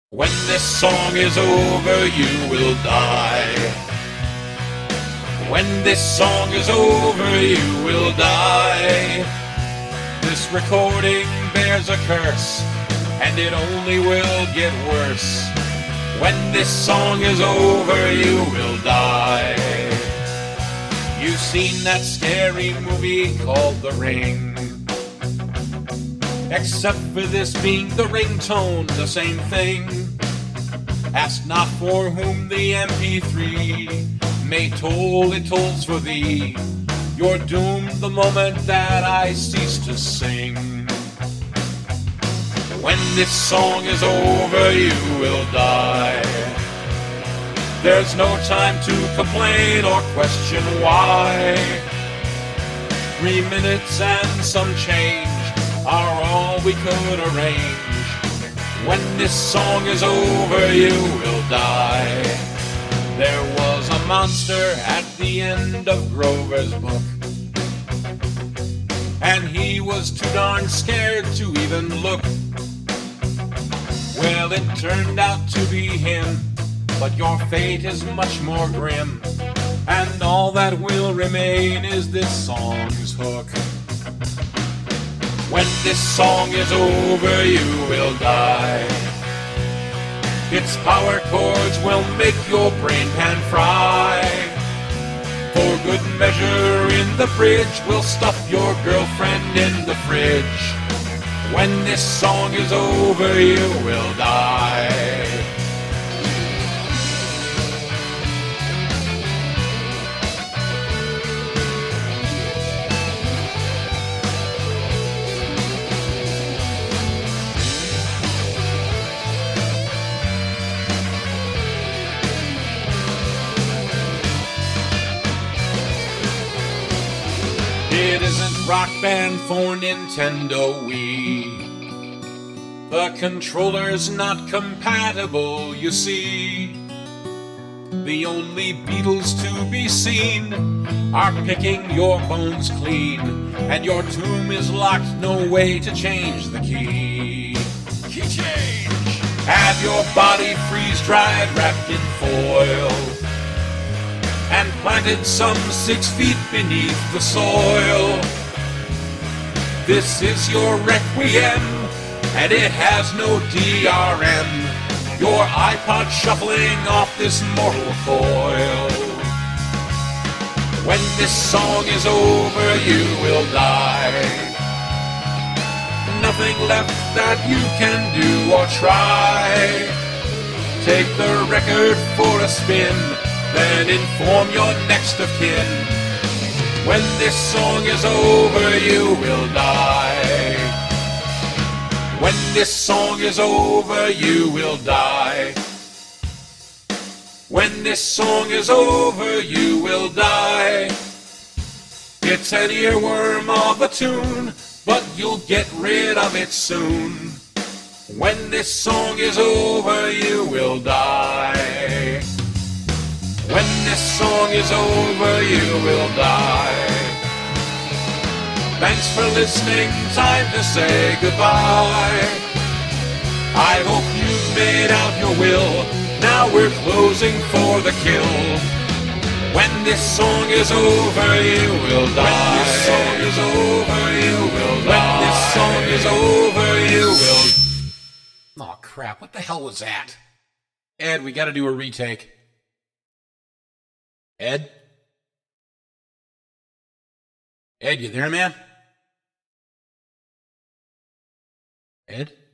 When this song is over, you will die. When this song is over, you will die. This recording bears a curse, and it only will get worse. When this song is over, you will die. You've seen that scary movie called The Ring. Except for this being the ringtone, the same thing. Ask not for whom the MP3 may toll, it tolls for thee. You're doomed the moment that I cease to sing. When this song is over, you will die. There's no time to complain or question why. 3 minutes and some change are all we could arrange. When this song is over, you will die. There was a monster at the end of Grover's book, and he was too darn scared to even look. Well, it turned out to be him, but your fate is much more grim, and all that will remain is this song's hook. When this song is over, you will die. Its power chords will make your brain pan fry. For good measure in the bridge, we'll stuff your girlfriend in the fridge. When this song is over, you will die. It isn't Rock Band for Nintendo Wii. The controller's not compatible, you see. The only Beatles to be seen are picking your bones clean, and your tomb is locked, no way to change the key. Key change! Have your body freeze-dried, wrapped in foil, and planted some 6 feet beneath the soil. This is your requiem, and it has no DRM. Your iPod shuffling off this mortal coil. When this song is over, you will die. Nothing left that you can do or try. Take the record for a spin, then inform your next of kin. When this song is over, you will die. When this song is over, you will die. When this song is over, you will die. It's an earworm of a tune, but you'll get rid of it soon. When this song is over, you will die. When this song is over, you will die. Thanks for listening, time to say goodbye. I hope you've made out your will, now we're closing for the kill. When this song is over, you will die. When this song is over, you will die. When this song is over, you will... Oh crap, what the hell was that? Ed, we gotta do a retake. Ed? Ed, you there, man? Ed?